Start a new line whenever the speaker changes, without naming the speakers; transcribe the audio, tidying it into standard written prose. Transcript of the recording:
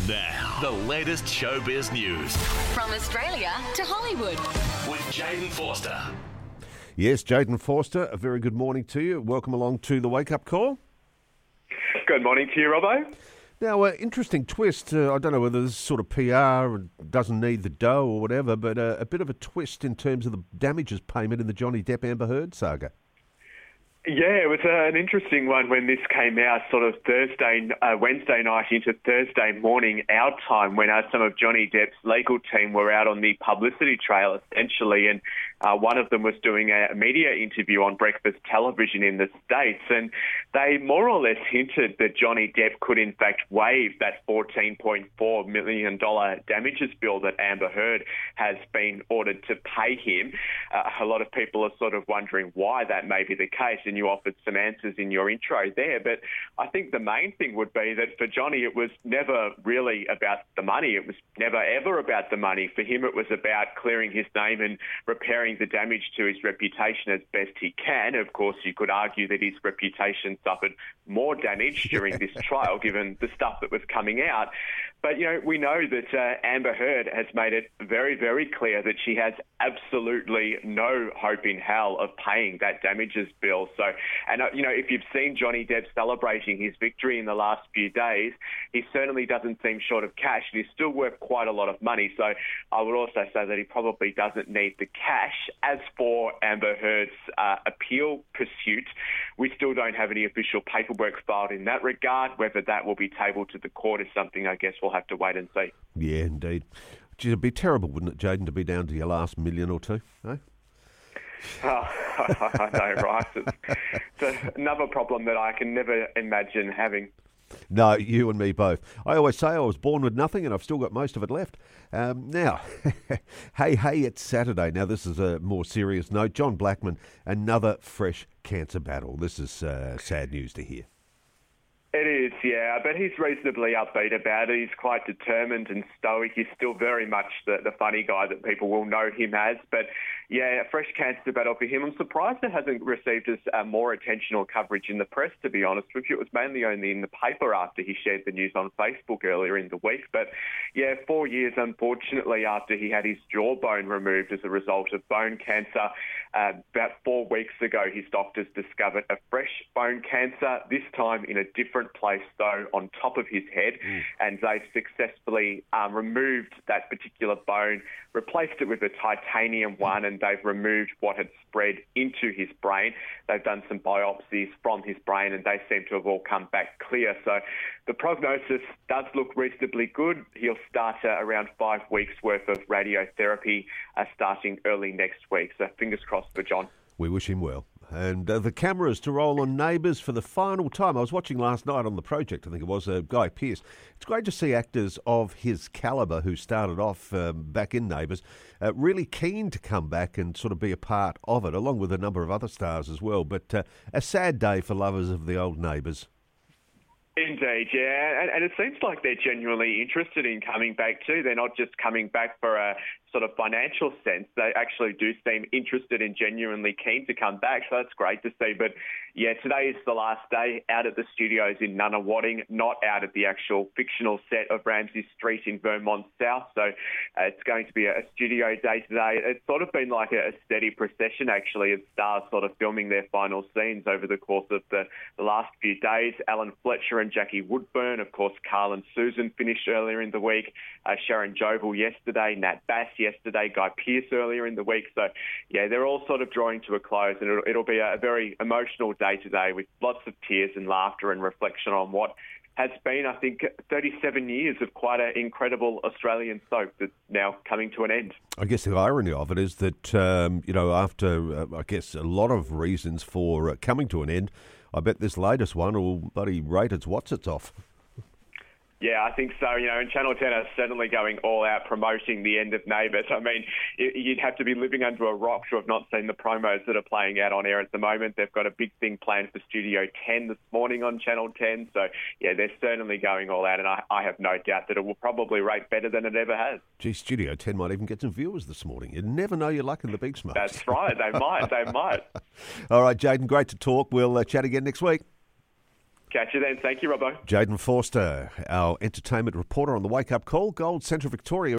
Now, the latest showbiz news
From Australia to Hollywood.
with Jaden Forster.
Yes, Jaden Forster, a very good morning to you. Welcome along to the Wake Up Call.
Good morning to you, Robbo.
Now, interesting twist. I don't know whether this is sort of PR or doesn't need the dough or whatever, but a bit of a twist in terms of the damages payment in the Johnny Depp Amber Heard saga.
Yeah, it was an interesting one when this came out sort of Wednesday night into Thursday morning our time when some of Johnny Depp's legal team were out on the publicity trail essentially, and one of them was doing a media interview on breakfast television in the States, and they more or less hinted that Johnny Depp could in fact waive that $14.4 million damages bill that Amber Heard has been ordered to pay him. A lot of people are sort of wondering why that may be the case, and you offered some answers in your intro there. But I think the main thing would be that for Johnny, it was never really about the money. It was never, ever about the money. For him, it was about clearing his name and repairing the damage to his reputation as best he can. Of course, you could argue that his reputation suffered more damage during this trial, given the stuff that was coming out. But, you know, we know that Amber Heard has made it very, very clear that she has absolutely no hope in hell of paying that damages bill. So, and, you know, if you've seen Johnny Depp celebrating his victory in the last few days, he certainly doesn't seem short of cash, and he's still worth quite a lot of money. So I would also say that he probably doesn't need the cash. As for Amber Heard's appeal pursuit, we still don't have any official paperwork filed in that regard. Whether that will be tabled to the court is something I guess we'll have to wait and see.
Yeah, indeed. Gee, it'd be terrible, wouldn't it, Jaden, to be down to your last million or two, eh?
Oh, I know, right? It's another problem that I can never imagine having.
No, you and me both. I always say I was born with nothing and I've still got most of it left. Now, hey, it's Saturday. Now, this is a more serious note. John Blackman, another fresh cancer battle. This is sad news to hear.
It is, yeah, but he's reasonably upbeat about it. He's quite determined and stoic. He's still very much the funny guy that people will know him as. But, yeah, a fresh cancer battle for him. I'm surprised it hasn't received more attention or coverage in the press, to be honest with you. It was mainly only in the paper after he shared the news on Facebook earlier in the week. But, yeah, 4 years, unfortunately, after he had his jawbone removed as a result of bone cancer. About 4 weeks ago, his doctors discovered a fresh bone cancer, this time in a different place, though, on top of his head, and they've successfully removed that particular bone, replaced it with a titanium one, and they've removed what had spread into his brain. They've done some biopsies from his brain, and they seem to have all come back clear. So the prognosis does look reasonably good. He'll start around 5 weeks' worth of radiotherapy starting early next week. So fingers crossed for John.
We wish him well. And the cameras to roll on Neighbours for the final time. I was watching last night on The Project, I think it was, Guy Pearce. It's great to see actors of his calibre who started off back in Neighbours really keen to come back and sort of be a part of it, along with a number of other stars as well. But a sad day for lovers of the old Neighbours.
Indeed, yeah. And it seems like they're genuinely interested in coming back too. They're not just coming back for a sort of financial sense. They actually do seem interested and genuinely keen to come back, so that's great to see. But yeah, today is the last day out at the studios in Nunawading, not out at the actual fictional set of Ramsay Street in Vermont South. So it's going to be a studio day today. It's sort of been like a steady procession, actually, of stars sort of filming their final scenes over the course of the last few days. Alan Fletcher and Jackie Woodburn, of course, Carl and Susan finished earlier in the week. Sharon Jovel yesterday, Nat Bass yesterday, Guy Pearce earlier in the week. So, yeah, they're all sort of drawing to a close, and it'll be a very emotional day today with lots of tears and laughter and reflection on what has been, I think, 37 years of quite an incredible Australian soap that's now coming to an end.
I guess the irony of it is that, after, I guess, a lot of reasons for coming to an end, I bet this latest one will bloody rate its what's-its off.
Yeah, I think so. And Channel 10 are certainly going all out promoting the end of Neighbours. I mean, you'd have to be living under a rock to have not seen the promos that are playing out on air at the moment. They've got a big thing planned for Studio 10 this morning on Channel 10. So, yeah, they're certainly going all out, and I have no doubt that it will probably rate better than it ever has.
Gee, Studio 10 might even get some viewers this morning. You never know your luck in the big smokes.
That's right. They might.
All right, Jaden, great to talk. We'll chat again next week.
Catch you then. Thank you, Robbo.
Jayden Forster, our entertainment reporter on the Wake Up Call, Gold Central Victoria.